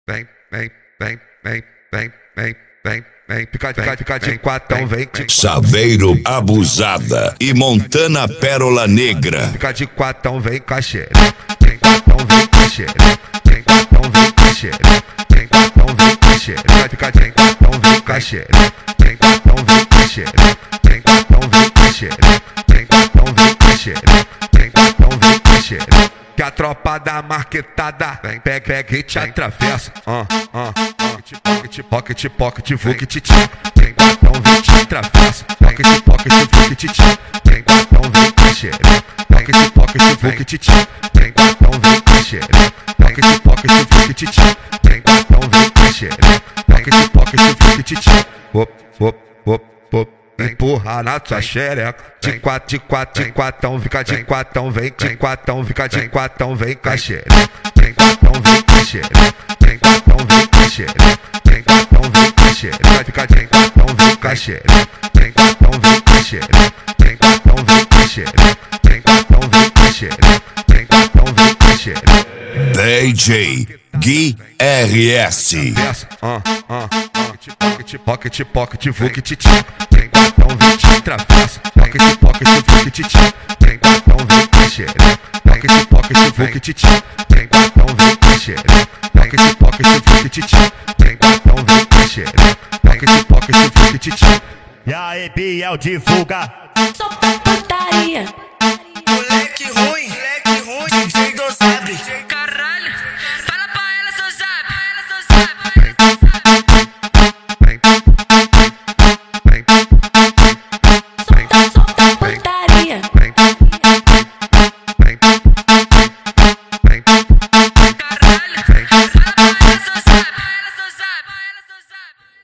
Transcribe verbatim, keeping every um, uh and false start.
vem, vem, vem, vem, vem, vem, vem, vem, fica, fica, fica de quatão, vem. Chaveiro Abusada e Montana Pérola Negra. Fica de quatão, vem com a xereca. Vem quatão, vem com a xereca. Vem quatão, vem com a xereca. Vem quatão, vem com a xereca. Fica de quatão, vem com a xereca. Vem quatão, vem com a xereca. Vem quatão, vem com a xereca. Vem quatão, vem com a xereca. Vem quatão, vem com a xereca. Que a tropa da marquetada vem, pega, pega e te atravessa. Ah, ah, pocket, pocket, pocket, pocket, vuket, tchac. Vem quatão, vem te atravessa. Pocket, pocket, vuket, tchac. Vem quatão, vem com a xereca. Pocket, pocket, vuket, tchac. Vem quatão, vem com a xereca. Pocket, pocket, vuket, tchac. Vem quatão, vem com a xereca. Pocket, pocket, vuket, tchac. Hop, hop, hop, hop. Empurra na tua xereca. De quatro, de quatro, de quatão, fica de quatão, vem de quatão, fica de quatão, vem com a xereca. Vem quatão, vem com a xereca. Vem quatão, vem com a xereca. Vem quatão, vem com a xereca. Fica de quatão, vem com a xereca. Vem quatão, vem com a xereca. Vem quatão, vem com a xereca. Vem quatão, vem com a xereca. Vem quatão, vem com a xereca. D J Gui R S. Ah, ah, pocket, pocket, pocket, pocket, vuket, tchac. Vem quatão, vem te atravessa. Pocket, pocket, vuket, tchac. Vem quatão, vem com a xereca. Pocket, pocket, vuket, tchac. Vem quatão, vem com a xereca. Pocket, pocket, vuket, tchac. Vem quatão, vem com a xereca. Pocket, pocket, vuket, tchac. E aí, Biel divulga. Só pra putaria.